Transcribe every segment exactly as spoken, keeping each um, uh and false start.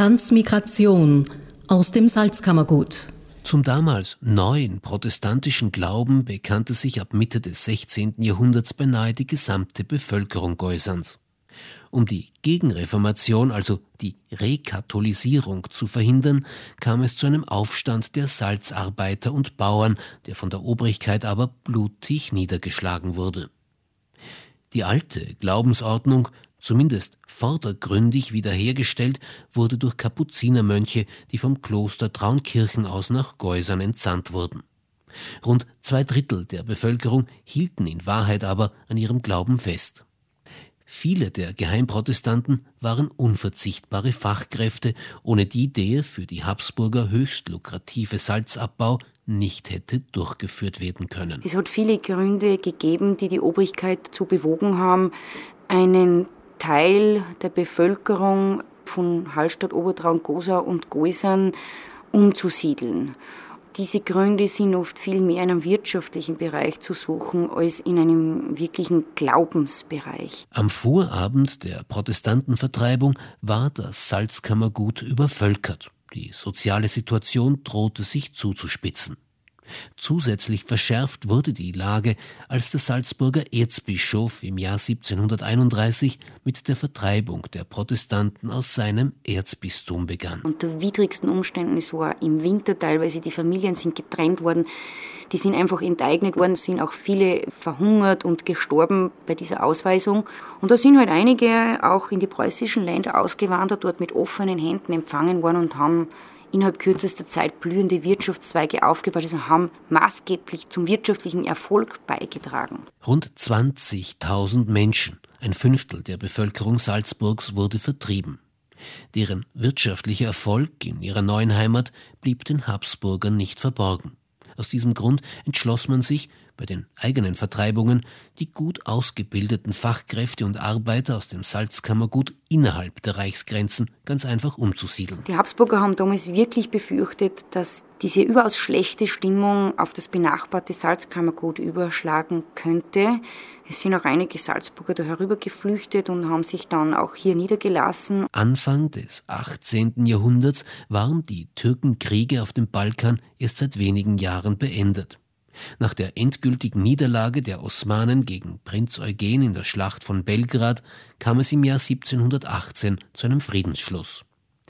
Transmigration aus dem Salzkammergut. Zum damals neuen protestantischen Glauben bekannte sich ab Mitte des sechzehnten Jahrhunderts beinahe die gesamte Bevölkerung Geusans. Um die Gegenreformation, also die Rekatholisierung, zu verhindern, kam es zu einem Aufstand der Salzarbeiter und Bauern, der von der Obrigkeit aber blutig niedergeschlagen wurde. Die alte Glaubensordnung, zumindest vordergründig wiederhergestellt, wurde durch Kapuzinermönche, die vom Kloster Traunkirchen aus nach Geusern entsandt wurden. Rund zwei Drittel der Bevölkerung hielten in Wahrheit aber an ihrem Glauben fest. Viele der Geheimprotestanten waren unverzichtbare Fachkräfte, ohne die der für die Habsburger höchst lukrative Salzabbau nicht hätte durchgeführt werden können. Es hat viele Gründe gegeben, die die Obrigkeit dazu bewogen haben, einen Teil der Bevölkerung von Hallstatt, Obertraun, Gosau und Geusern umzusiedeln. Diese Gründe sind oft viel mehr in einem wirtschaftlichen Bereich zu suchen als in einem wirklichen Glaubensbereich. Am Vorabend der Protestantenvertreibung war das Salzkammergut übervölkert. Die soziale Situation drohte sich zuzuspitzen. Zusätzlich verschärft wurde die Lage, als der Salzburger Erzbischof im Jahr siebzehnhunderteinunddreißig mit der Vertreibung der Protestanten aus seinem Erzbistum begann. Unter widrigsten Umständen, es war im Winter teilweise, die Familien sind getrennt worden, die sind einfach enteignet worden, sind auch viele verhungert und gestorben bei dieser Ausweisung. Und da sind halt einige auch in die preußischen Länder ausgewandert, dort mit offenen Händen empfangen worden und haben innerhalb kürzester Zeit blühende Wirtschaftszweige aufgebaut, also haben maßgeblich zum wirtschaftlichen Erfolg beigetragen. Rund zwanzigtausend Menschen, ein Fünftel der Bevölkerung Salzburgs, wurde vertrieben. Deren wirtschaftlicher Erfolg in ihrer neuen Heimat blieb den Habsburgern nicht verborgen. Aus diesem Grund entschloss man sich, bei den eigenen Vertreibungen die gut ausgebildeten Fachkräfte und Arbeiter aus dem Salzkammergut innerhalb der Reichsgrenzen ganz einfach umzusiedeln. Die Habsburger haben damals wirklich befürchtet, dass diese überaus schlechte Stimmung auf das benachbarte Salzkammergut überschlagen könnte. Es sind auch einige Salzburger da herüber geflüchtet und haben sich dann auch hier niedergelassen. Anfang des achtzehnten Jahrhunderts waren die Türkenkriege auf dem Balkan erst seit wenigen Jahren beendet. Nach der endgültigen Niederlage der Osmanen gegen Prinz Eugen in der Schlacht von Belgrad kam es im Jahr siebzehnhundertachtzehn zu einem Friedensschluss.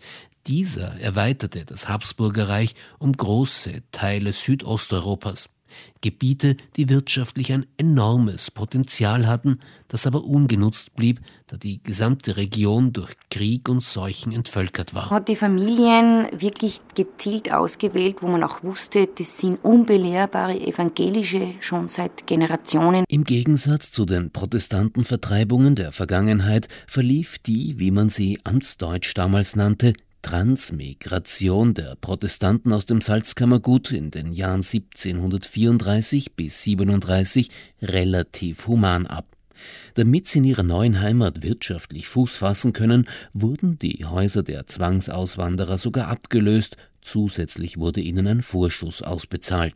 Dieser erweiterte das Habsburgerreich um große Teile Südosteuropas. Gebiete, die wirtschaftlich ein enormes Potenzial hatten, das aber ungenutzt blieb, da die gesamte Region durch Krieg und Seuchen entvölkert war. Man hat die Familien wirklich gezielt ausgewählt, wo man auch wusste, das sind unbelehrbare Evangelische schon seit Generationen. Im Gegensatz zu den Protestantenvertreibungen der Vergangenheit verlief die, wie man sie amtsdeutsch damals nannte, Transmigration der Protestanten aus dem Salzkammergut in den Jahren siebzehnhundertvierunddreißig bis siebenunddreißig relativ human ab. Damit sie in ihrer neuen Heimat wirtschaftlich Fuß fassen können, wurden die Häuser der Zwangsauswanderer sogar abgelöst, zusätzlich wurde ihnen ein Vorschuss ausbezahlt.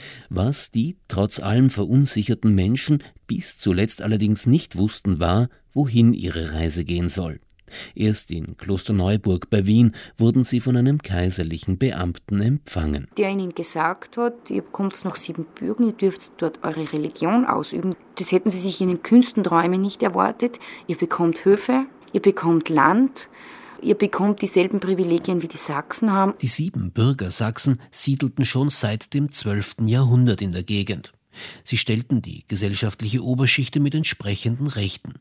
Was die trotz allem verunsicherten Menschen bis zuletzt allerdings nicht wussten, war, wohin ihre Reise gehen soll. Erst in Klosterneuburg bei Wien wurden sie von einem kaiserlichen Beamten empfangen. Der ihnen gesagt hat, ihr kommt nach Siebenbürgen, ihr dürft dort eure Religion ausüben. Das hätten sie sich in den kühnsten Träumen nicht erwartet. Ihr bekommt Höfe, ihr bekommt Land, ihr bekommt dieselben Privilegien wie die Sachsen haben. Die Siebenbürger Sachsen siedelten schon seit dem zwölften Jahrhundert in der Gegend. Sie stellten die gesellschaftliche Oberschichte mit entsprechenden Rechten.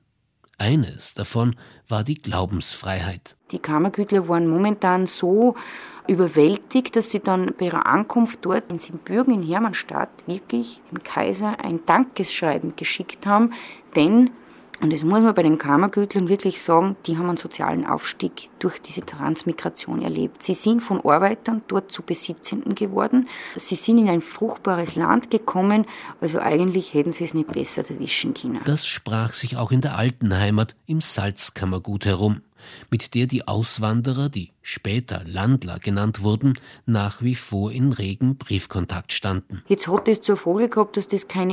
Eines davon war die Glaubensfreiheit. Die Kammergütler waren momentan so überwältigt, dass sie dann bei ihrer Ankunft dort in Siebenbürgen in Hermannstadt wirklich dem Kaiser ein Dankesschreiben geschickt haben, denn, und das muss man bei den Kammergütlern wirklich sagen, die haben einen sozialen Aufstieg durch diese Transmigration erlebt. Sie sind von Arbeitern dort zu Besitzenden geworden. Sie sind in ein fruchtbares Land gekommen, also eigentlich hätten sie es nicht besser erwischen können. Das sprach sich auch in der alten Heimat im Salzkammergut herum, mit der die Auswanderer, die später Landler genannt wurden, nach wie vor in regen Briefkontakt standen. Jetzt hat es zur Folge gehabt, dass das keine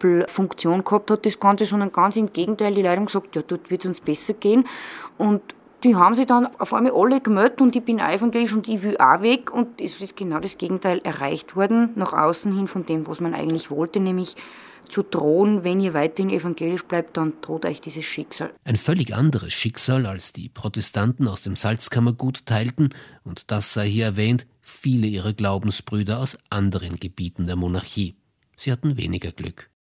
Exempelfunktion gehabt hat, das Ganze, sondern ganz im Gegenteil, die Leute haben gesagt, ja, dort wird es uns besser gehen. Und Die haben sich dann auf einmal alle gemeldet und ich bin evangelisch und ich will auch weg. Und es ist genau das Gegenteil erreicht worden, nach außen hin von dem, was man eigentlich wollte, nämlich zu drohen, wenn ihr weiterhin evangelisch bleibt, dann droht euch dieses Schicksal. Ein völlig anderes Schicksal, als die Protestanten aus dem Salzkammergut teilten, und das sei hier erwähnt, viele ihrer Glaubensbrüder aus anderen Gebieten der Monarchie. Sie hatten weniger Glück.